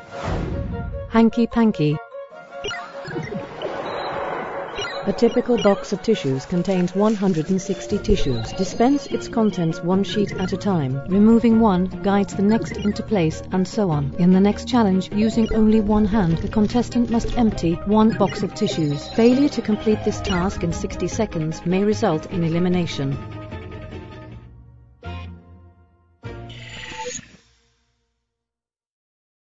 Hanky Panky. A typical box of tissues contains 160 tissues. Dispense its contents one sheet at a time. Removing one guides the next into place, and so on. In the next challenge, using only one hand, the contestant must empty one box of tissues. Failure to complete this task in 60 seconds may result in elimination.